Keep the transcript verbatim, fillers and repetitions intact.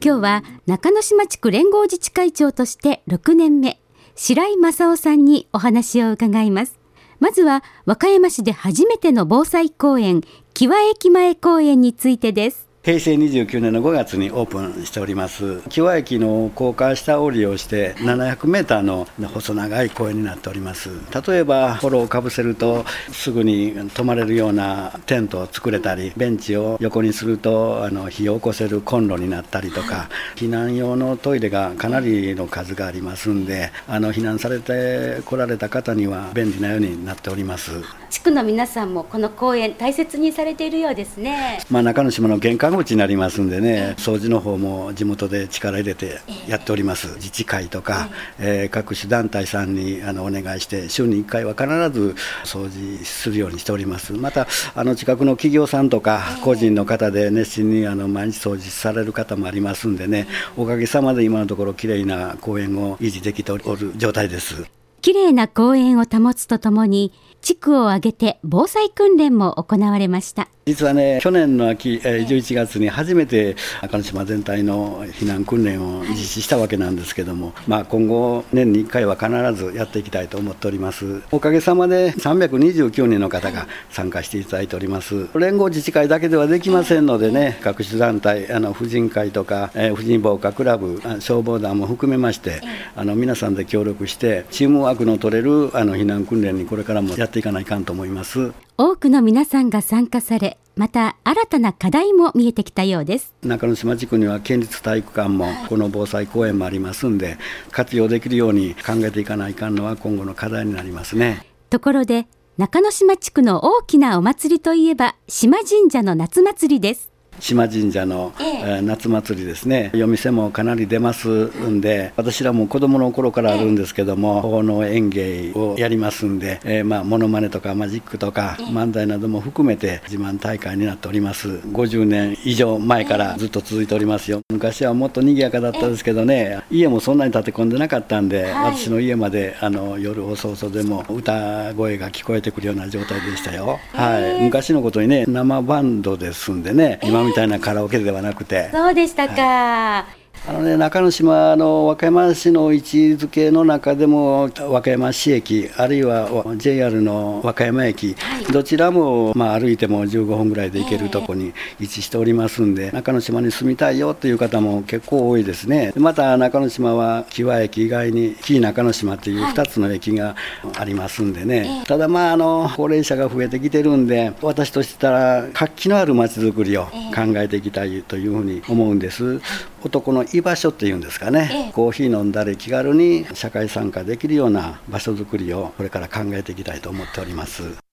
今日は中之島地区連合自治会長としてろくねんめ、白井正夫さんにお話を伺います。まずは和歌山市で初めての防災公園、木和駅前公園についてです。 へいせいにじゅうきゅうねんのごがつにオープンしております。木和駅の高架下を利用してななひゃくメーターの細長い公園になっております。例えばフォローをかぶせるとすぐに泊まれるようなテントを作れたり、ベンチを横にするとあの火を起こせるコンロになったりとか、避難用のトイレがかなりの数がありますんで、あの避難されて来られた方には便利なようになっております。 地区の皆さんもこの公園大切にされているようですね。 まあ、中之島の玄関口になりますんでね、掃除の方も地元で力入れてやっております。自治会とか、えー、各種団体さんにあのお願いして週にいっかいは必ず掃除するようにしております。またあの近くの企業さんとか個人の方で熱心にあの毎日掃除される方もありますんでね、おかげさまで今のところきれいな公園を維持できておる状態です。 きれいな公園を保つとともに地区を挙げて防災訓練も行われました。 実はね、去年の秋、えー、じゅういちがつに初めて中之島全体の避難訓練を実施したわけなんですけども、まあ、今後年にいっかいは必ずやっていきたいと思っております。おかげさまでさんびゃくにじゅうきゅうにんの方が参加していただいております。連合自治会だけではできませんのでね、各種団体、あの婦人会とか、えー、婦人防火クラブ、消防団も含めましてあの皆さんで協力してチームワークの取れるあの避難訓練にこれからもやっていかないかんと思います。 多くの皆さんが参加され、また新たな課題も見えてきたようです。 中之島地区には県立体育館もこの防災公園もありますんで、活用できるように考えていかないかんのは今後の課題になりますね。 ところで中之島地区の大きなお祭りといえば島神社の夏祭りです。 島神社の、えー、夏祭りですね。夜店もかなり出ますんで、私らも子供の頃からあるんですけども、奉納演芸をやりますんで、えー、まあモノマネとかマジックとか漫才なども含めて自慢大会になっております。ごじゅうねん以上前からずっと続いておりますよ。昔はもっと賑やかだったですけどね、家もそんなに建て込んでなかったんで、はい、私の家まであの夜遅々でも歌声が聞こえてくるような状態でしたよ。はい、昔のことにね、生バンドですんでね、今みたいなカラオケではなくて。 そうでしたか。 はい、あのね、中之島の和歌山市の位置づけの中でも和歌山市駅あるいは ジェイアール の和歌山駅、はい、どちらも、まあ、歩いてもじゅうごふんぐらいで行けるところに位置しておりますんで、中之島に住みたいよという方も結構多いですね。また中之島は木和駅以外に紀伊中之島というふたつの駅がありますんでね、はい、ただまああの高齢者が増えてきてるんで、私としたら活気のあるまちづくりを考えていきたいというふうに思うんです。男の居場所っていうんですかね、ええ、コーヒー飲んだり気軽に社会参加できるような場所づくりをこれから考えていきたいと思っております。